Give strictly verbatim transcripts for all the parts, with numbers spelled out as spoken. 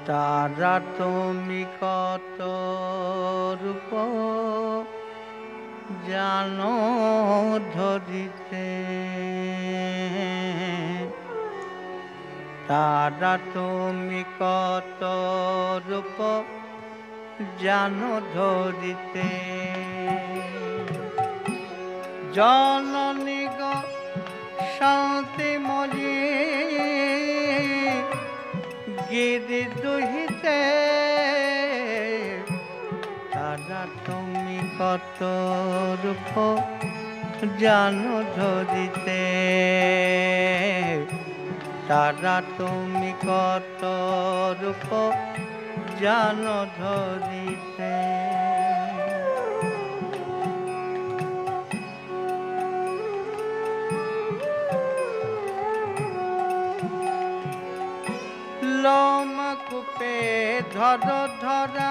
তারা তুমি কত রূপ জানো ধরিতে, তারা তুমি কত রূপ জানো ধরিতে। জননী গো শান্তি মরি গিরি দুহিতে, তারা তুমি কত রূপ জানো ধরিতে, তারা তুমি কত রূপ জানো ধরিতে। লোমকূপে ধর ধরা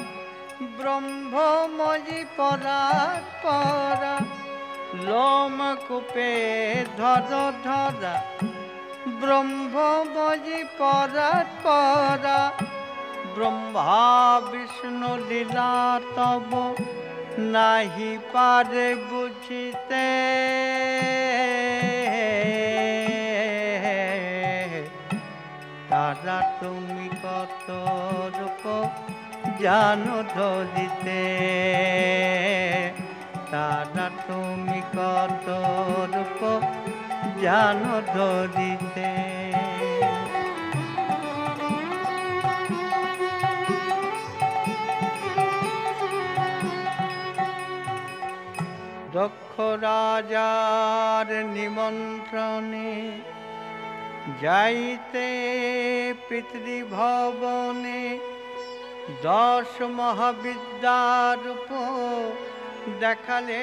ব্রহ্মময়ী পরাৎ পরা, লোমকূপে ধর ধরা ব্রহ্মময়ী পরাৎ পরা। ব্রহ্মা বিষ্ণু লীলা তব নাহি পারে বুঝিতে, তারা তুমি কত রূপ জানো ধরিতে, তারা তুমি কত রূপ জানো ধরিতে। দক্ষ রাজার নিমন্ত্রণে যাইতে পিতৃভবনে, দশ মহাবিদ্যারূপ দেখালে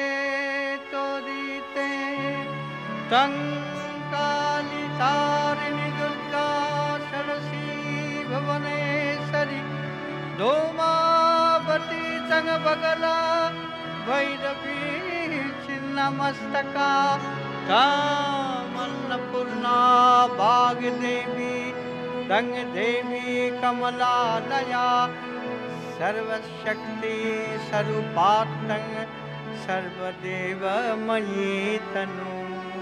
তরিতে। তং কালী তারিণী দুর্গা সরসী ভুবনেশ্বরী, ধূমাবতী তং বগলা ভৈরবী ছিন্নমস্তকা। कामन्नपूर्णा भागदेवी तंग देवी कमलालया, सर्वशक्ति स्वरूपात्तं सर्वदेवमयी तनु।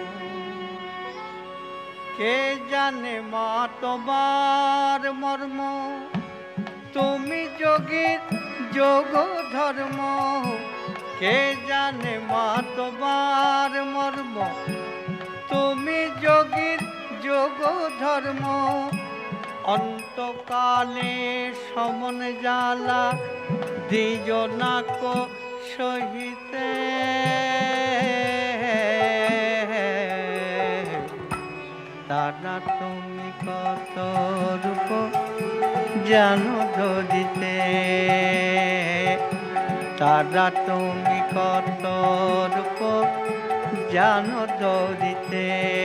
के जाने मा तोमार मर्म, तुमी जोगीर जोग धर्म। কে জানে মা তোমার মর্ম, তুমি যোগীর যোগ ধর্ম। অন্তকালে সমন জ্বালা দ্বিজনাক সহিতে, তারা তুমি কত রূপ জানো ধরিতে, তারা তুমি কত রূপ জানো ধরিতে।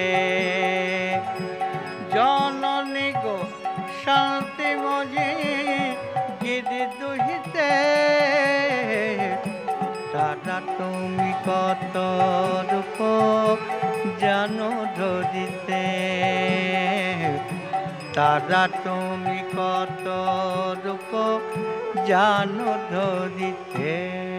জননী গো শান্তি মজি গিরি দুহিতে, তারা তুমি কত রূপ জানো ধরিতে, তারা তুমি কত রূপ জানো ধরিতে।